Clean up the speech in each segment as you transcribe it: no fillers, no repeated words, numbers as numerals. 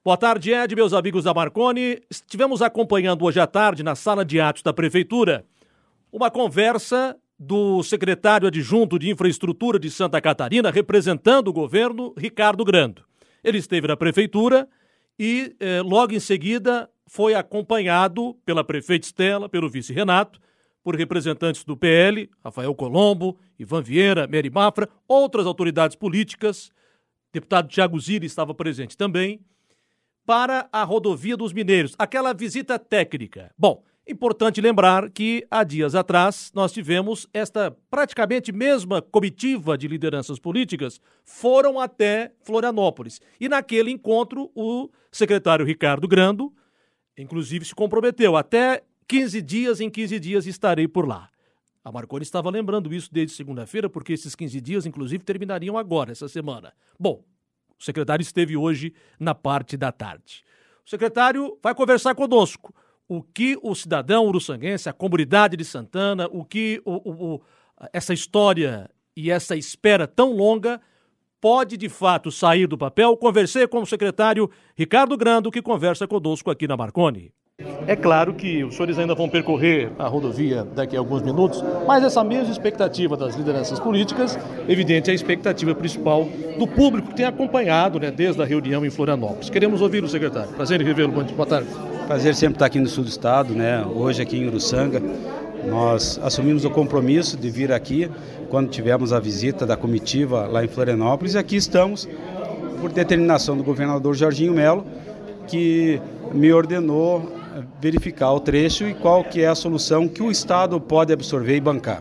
Boa tarde, Ed, meus amigos da Marconi. Estivemos acompanhando hoje à tarde, na sala de atos da Prefeitura, uma conversa do secretário adjunto de Infraestrutura de Santa Catarina, representando o governo, Ricardo Grando. Ele esteve na Prefeitura e, logo em seguida, foi acompanhado pela prefeita Estela, pelo vice Renato, por representantes do PL, Rafael Colombo, Ivan Vieira, Mary Mafra, outras autoridades políticas, deputado Thiago Zilli estava presente também, para a rodovia dos Mineiros, aquela visita técnica. Bom, importante lembrar que há dias atrás nós tivemos esta praticamente mesma comitiva de lideranças políticas foram até Florianópolis. E naquele encontro o secretário Ricardo Grando, inclusive, se comprometeu até 15 dias, em 15 dias estarei por lá. A Marconi estava lembrando isso desde segunda-feira, porque esses 15 dias, inclusive, terminariam agora, essa semana. Bom, o secretário esteve hoje na parte da tarde. O secretário vai conversar conosco. O que o cidadão uruçanguense, a comunidade de Santana, o que essa história e essa espera tão longa pode, de fato, sair do papel. Conversei com o secretário Ricardo Grando, que conversa conosco aqui na Marconi. É claro que os senhores ainda vão percorrer a rodovia daqui a alguns minutos, mas essa mesma expectativa das lideranças políticas, evidente, é a expectativa principal do público que tem acompanhado, desde a reunião em Florianópolis. Queremos ouvir o secretário. Prazer em revê-lo. Boa tarde. Prazer sempre estar aqui no sul do estado, Hoje aqui em Uruçanga. Nós assumimos o compromisso de vir aqui quando tivemos a visita da comitiva lá em Florianópolis, e aqui estamos por determinação do governador Jorginho Melo, que me ordenou verificar o trecho e qual que é a solução que o Estado pode absorver e bancar.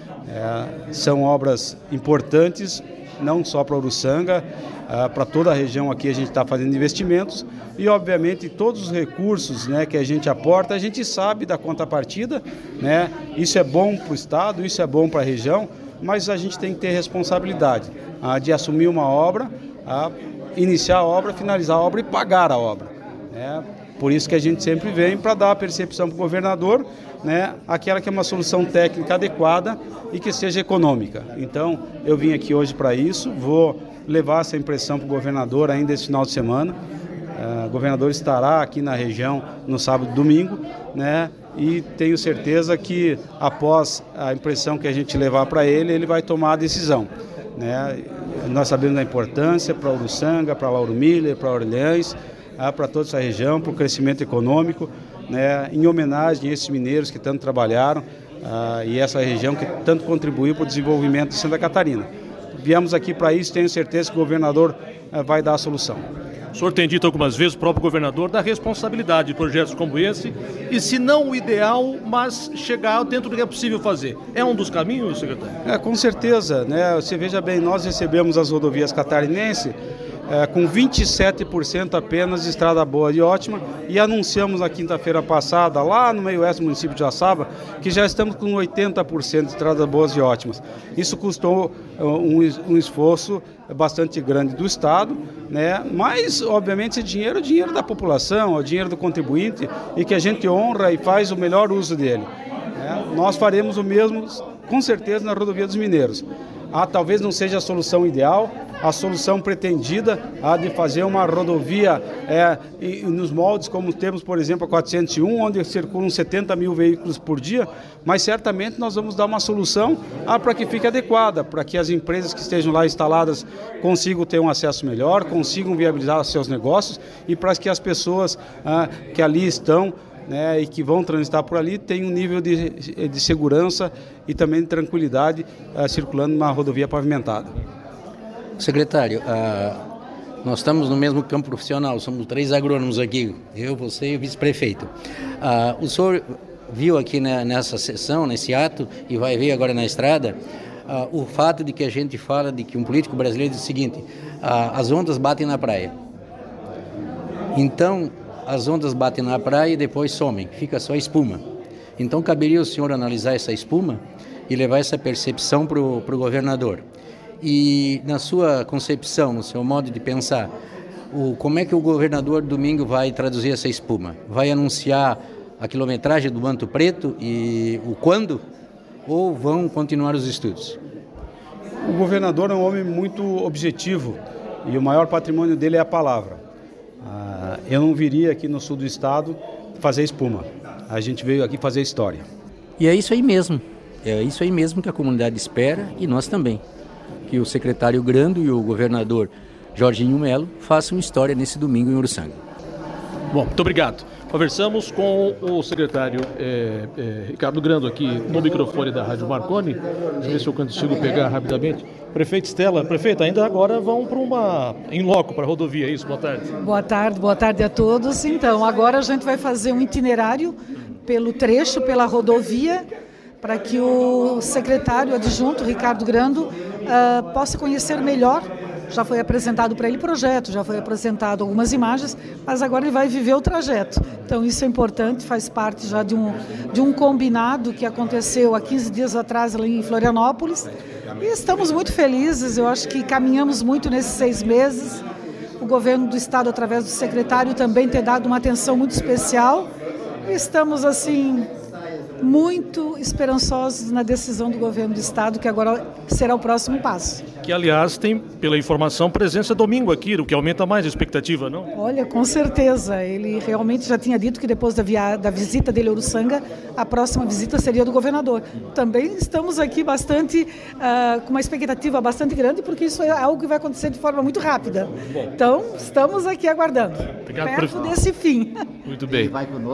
São obras importantes, não só para Uruçanga, para toda a região aqui a gente está fazendo investimentos e, obviamente, todos os recursos que a gente aporta, a gente sabe da contrapartida, Isso é bom para o Estado, isso é bom para a região, mas a gente tem que ter responsabilidade de assumir uma obra, iniciar a obra, finalizar a obra e pagar a obra. Por isso que a gente sempre vem para dar a percepção para o governador, aquela que é uma solução técnica adequada e que seja econômica. Então, eu vim aqui hoje para isso, vou levar essa impressão para o governador ainda esse final de semana. O governador estará aqui na região no sábado e domingo, e tenho certeza que após a impressão que a gente levar para ele, ele vai tomar a decisão. Nós sabemos da importância para Uruçanga, para Lauro Miller, para Orleans, para toda essa região, para o crescimento econômico, em homenagem a esses mineiros que tanto trabalharam e essa região que tanto contribuiu para o desenvolvimento de Santa Catarina. Viemos aqui para isso, tenho certeza que o governador vai dar a solução. O senhor tem dito algumas vezes, o próprio governador, da responsabilidade de projetos como esse, e se não o ideal, mas chegar dentro do que é possível fazer. É um dos caminhos, secretário? Com certeza, Você veja bem, nós recebemos as rodovias catarinenses com 27% apenas de estrada boa e ótima, e anunciamos na quinta-feira passada, lá no meio oeste do município de Açaba, que já estamos com 80% de estradas boas e ótimas. Isso custou um esforço bastante grande do Estado, mas, obviamente, esse dinheiro é o dinheiro da população, é o dinheiro do contribuinte, e que a gente honra e faz o melhor uso dele. Nós faremos o mesmo, com certeza, na rodovia dos Mineiros. Talvez não seja a solução ideal, a solução pretendida de fazer uma rodovia nos moldes como temos, por exemplo, a 401, onde circulam 70 mil veículos por dia, mas certamente nós vamos dar uma solução para que fique adequada, para que as empresas que estejam lá instaladas consigam ter um acesso melhor, consigam viabilizar seus negócios e para que as pessoas que ali estão e que vão transitar por ali tenham um nível de segurança e também de tranquilidade circulando numa rodovia pavimentada. Secretário, nós estamos no mesmo campo profissional, somos 3 agrônomos aqui, eu, você e o vice-prefeito. O senhor viu aqui nessa sessão, nesse ato, e vai ver agora na estrada, o fato de que a gente fala de que um político brasileiro diz o seguinte: as ondas batem na praia. Então, as ondas batem na praia e depois somem, fica só espuma. Então, caberia o senhor analisar essa espuma e levar essa percepção para o governador. E, na sua concepção, no seu modo de pensar, como é que o governador domingo vai traduzir essa espuma? Vai anunciar a quilometragem do manto preto e o quando? Ou vão continuar os estudos? O governador é um homem muito objetivo e o maior patrimônio dele é a palavra. eu não viria aqui no sul do estado fazer espuma. A gente veio aqui fazer história. E é isso aí mesmo. É isso aí mesmo que a comunidade espera e nós também. Que o secretário Grando e o governador Jorginho Melo façam história nesse domingo em Uruçanga. Bom, muito obrigado. Conversamos com o secretário Ricardo Grando aqui no microfone da Rádio Marconi. Deixa eu ver se eu consigo pegar rapidamente. Prefeito Stella, prefeito, ainda agora vão para em loco para a rodovia, é isso? Boa tarde. Boa tarde a todos. Então, agora a gente vai fazer um itinerário pelo trecho, pela rodovia, para que o secretário adjunto, Ricardo Grando, possa conhecer melhor. Já foi apresentado para ele projeto, já foi apresentado algumas imagens, mas agora ele vai viver o trajeto. Então isso é importante, faz parte já de um combinado que aconteceu há 15 dias atrás ali em Florianópolis. E estamos muito felizes, eu acho que caminhamos muito nesses 6 meses. O governo do estado, através do secretário, também tem dado uma atenção muito especial. E estamos, assim, muito esperançosos na decisão do governo do estado, que agora será o próximo passo. Que, aliás, tem, pela informação, presença domingo aqui, o que aumenta mais a expectativa, não? Olha, com certeza. Ele realmente já tinha dito que depois da visita dele a Uruçanga, a próxima visita seria do governador. Também estamos aqui bastante, com uma expectativa bastante grande, porque isso é algo que vai acontecer de forma muito rápida. Então, estamos aqui aguardando, perto desse fim. Muito bem.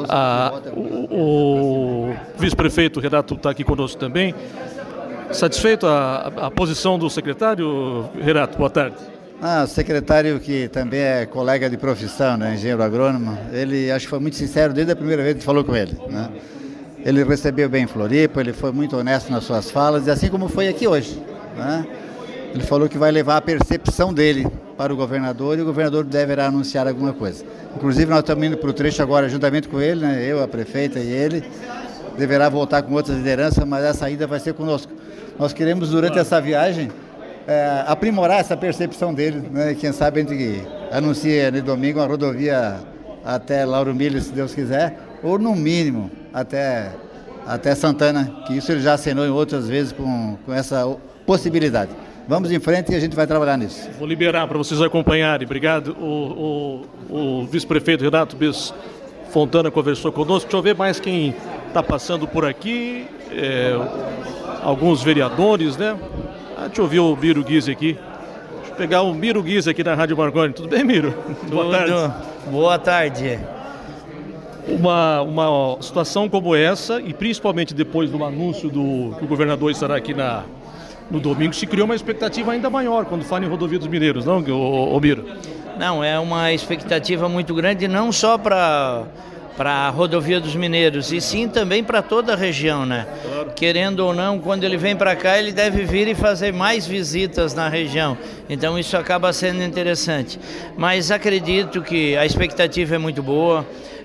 O vice-prefeito Renato está aqui conosco também. Satisfeito a posição do secretário? Renato, boa tarde. O secretário, que também é colega de profissão, né, engenheiro agrônomo, ele acho que foi muito sincero desde a primeira vez que falou com ele, né? Ele recebeu bem Floripa, ele foi muito honesto nas suas falas, e assim como foi aqui hoje, né? Ele falou que vai levar a percepção dele para o governador e o governador deverá anunciar alguma coisa. Inclusive nós estamos indo para o trecho agora juntamente com ele, né? Eu, a prefeita e ele. Deverá voltar com outras lideranças, mas a saída vai ser conosco. Nós queremos, durante essa viagem, aprimorar essa percepção dele, né? Quem sabe a gente anuncia no domingo uma rodovia até Lauro Miller, se Deus quiser, ou no mínimo até Santana, que isso ele já acenou em outras vezes com essa possibilidade. Vamos em frente e a gente vai trabalhar nisso. Vou liberar para vocês acompanharem. Obrigado. O vice-prefeito Renato Bis Fontana conversou conosco. Deixa eu ver mais quem está passando por aqui. Alguns vereadores, né? Deixa eu ouvir o Miro Guise aqui. Deixa eu pegar o Miro Guise aqui na Rádio Marconi. Tudo bem, Miro? Boa tarde. Boa tarde. Uma situação como essa, e principalmente depois do anúncio que o governador estará aqui no domingo, se criou uma expectativa ainda maior quando fala em rodovia dos mineiros, não, Miro? Não, é uma expectativa muito grande, não só para a rodovia dos mineiros, e sim também para toda a região, né? Claro. Querendo ou não, quando ele vem para cá, ele deve vir e fazer mais visitas na região. Então isso acaba sendo interessante. Mas acredito que a expectativa é muito boa,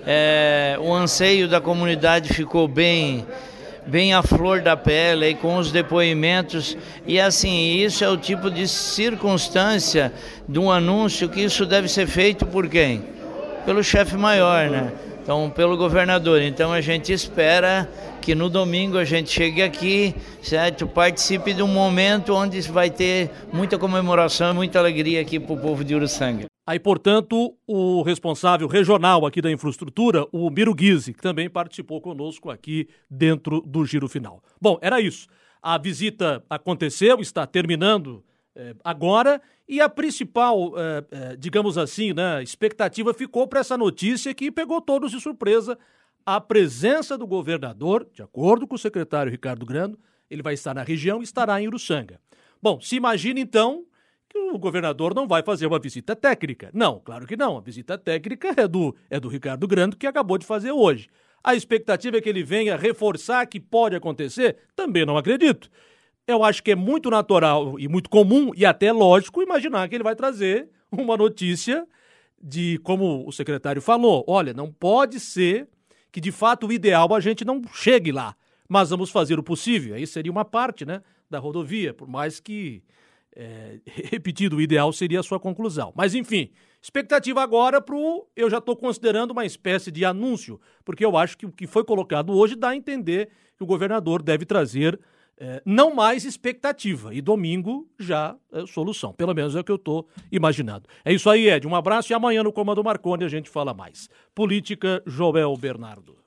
o anseio da comunidade ficou bem à flor da pele, aí, com os depoimentos, e assim, isso é o tipo de circunstância de um anúncio que isso deve ser feito por quem? Pelo chefe maior, né? Então, pelo governador. Então, a gente espera que no domingo a gente chegue aqui, certo? Participe de um momento onde vai ter muita comemoração e muita alegria aqui para o povo de Uruçanga. Aí, portanto, o responsável regional aqui da infraestrutura, o Miro Guise, que também participou conosco aqui dentro do Giro Final. Bom, era isso. A visita aconteceu, está terminando agora, e a principal, digamos assim, né, expectativa ficou para essa notícia que pegou todos de surpresa. A presença do governador, de acordo com o secretário Ricardo Grando, ele vai estar na região e estará em Uruçanga. Bom, se imagina então que o governador não vai fazer uma visita técnica. Não, claro que não. A visita técnica é do Ricardo Grando, que acabou de fazer hoje. A expectativa é que ele venha reforçar que pode acontecer? Também não acredito. Eu acho que é muito natural e muito comum e até lógico imaginar que ele vai trazer uma notícia de, como o secretário falou, olha, não pode ser que de fato o ideal a gente não chegue lá, mas vamos fazer o possível. Aí seria uma parte, né, da rodovia, por mais que repetido, o ideal seria a sua conclusão. Mas, enfim, expectativa agora eu já estou considerando uma espécie de anúncio, porque eu acho que o que foi colocado hoje dá a entender que o governador deve trazer não mais expectativa. E domingo já é solução. Pelo menos é o que eu estou imaginando. É isso aí, Ed. Um abraço e amanhã no Comando Marconi a gente fala mais. Política, Joel Bernardo.